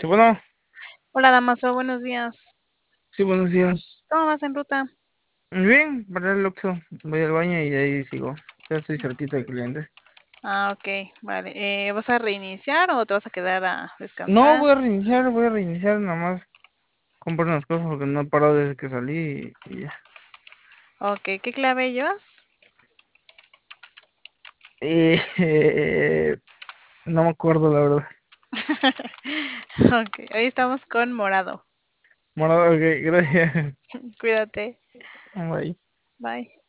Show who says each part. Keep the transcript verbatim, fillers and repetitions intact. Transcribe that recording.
Speaker 1: Sí, bueno,
Speaker 2: Hola, Damaso, buenos días.
Speaker 1: sí, buenos días.
Speaker 2: ¿Cómo vas en ruta?
Speaker 1: Bien, para el Oxxo, voy al baño y de ahí sigo. Ya estoy cerquita del cliente.
Speaker 2: Ah, ok, vale. Eh, ¿vas a reiniciar o te vas a quedar a
Speaker 1: No,
Speaker 2: descansar?
Speaker 1: voy a reiniciar, voy a reiniciar nada más. Comprar unas cosas porque no he parado desde que salí y, y ya.
Speaker 2: Ok, ¿qué clave llevas?
Speaker 1: Eh, eh, no me acuerdo la verdad.
Speaker 2: Ok, hoy estamos con Morado.
Speaker 1: Morado, ok, gracias.
Speaker 2: Cuídate.
Speaker 1: Bye.
Speaker 2: Bye.